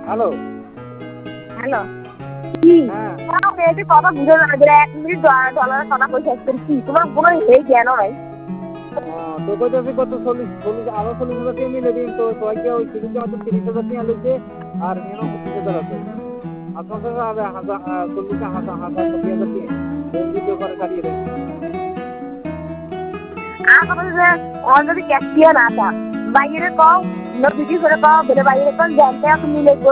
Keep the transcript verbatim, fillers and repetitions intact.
hello hello কি হ্যাঁ মেয়েটি কথা বুঝে না যে এক মিনিট ডলারের কথা পয়সা কি তোমার কোনো এই জ্ঞান নাই তো কইতেছি কত চল্লিশ চল্লিশ আরো চল্লিশ হাজার টাকা মিলে দিন তো কয়েকটা ওই সিরিজে হয়তো তিরিশ হাজার টাকা লইছে আর মিনিমাম পঁচিশ হাজার আছে আর পঞ্চাশ হাজার হাজার চল্লিশ হাজার হাজার চল্লিশ হাজার টাকা ভিডিও করে কাটিয়ে দেন আর কথা যে ওর যদি ক্যাশ দিয়ে না তা বাইরে কও ভিডিও করে কও বলে বাইরে কও জানতে মিলে